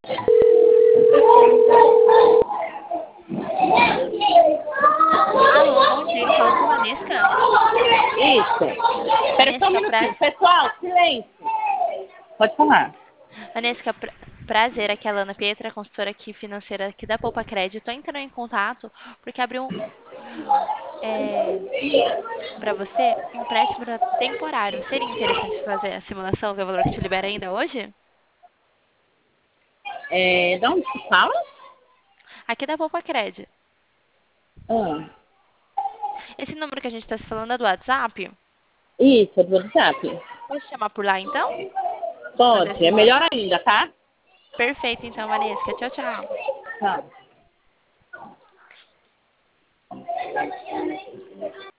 Alô, bom dia. Eu falo com a Vanesca. Isso. Espera só um Vanesca, minutinho. Pessoal, silêncio. Pode falar. Vanesca, prazer. Aqui é a Lana Pietra, consultora aqui financeira aqui da Poupa Crédito. Estou entrando em contato porque abriu para você um empréstimo temporário. Seria interessante fazer a simulação, ver o valor que te libera ainda hoje? De onde se fala? Aqui da Poupa Crédito. Ah, Esse número que a gente está se falando é do WhatsApp? isso, é do WhatsApp. Posso chamar por lá, então? Fazer a Pode, é simulação? melhor ainda, tá? Perfeito, então, Vanesca. Tchau, tchau. Tá.